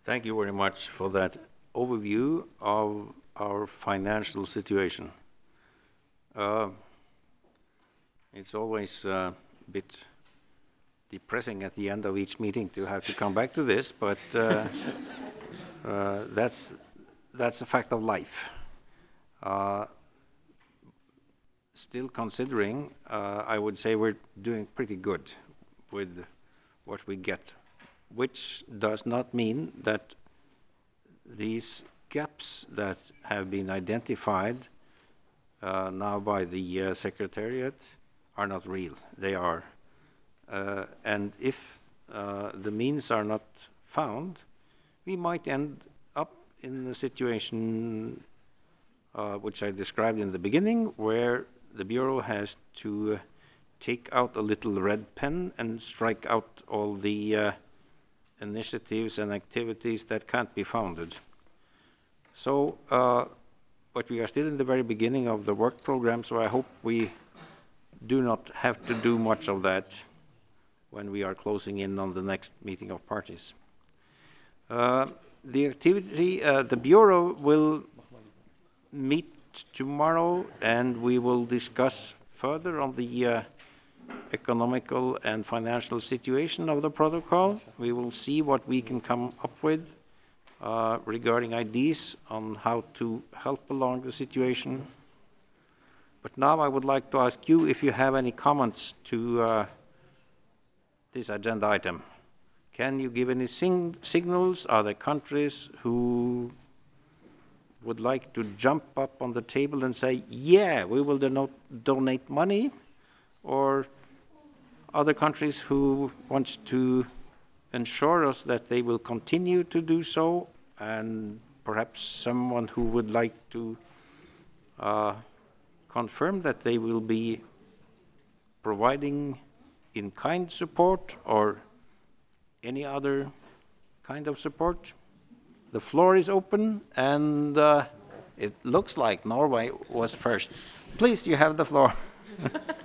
Thank you very much for that overview of our financial situation. Uh, it's always a bit depressing at the end of each meeting to have to come back to this, but that's a fact of life. Uh, Still considering, I would say we're doing pretty good with what we get, which does not mean that these gaps that have been identified now by the Secretariat are not real. They are. And if the means are not found, we might end up in the situation which I described in the beginning, where the Bureau has to take out a little red pen and strike out all the initiatives and activities that can't be founded. So, but we are still in the very beginning of the work program, so I hope we do not have to do much of that when we are closing in on the next meeting of parties. The activity, the Bureau will meet tomorrow, and we will discuss further on the economical and financial situation of the protocol. We will see what we can come up with regarding ideas on how to help along the situation. But now I would like to ask you if you have any comments to this agenda item. Can you give any signals? Are there countries who would like to jump up on the table and say, yeah, we will donate money? Or other countries who want to ensure us that they will continue to do so, and perhaps someone who would like to confirm that they will be providing in-kind support or any other kind of support? The floor is open, and it looks like Norway was first. Please, you have the floor.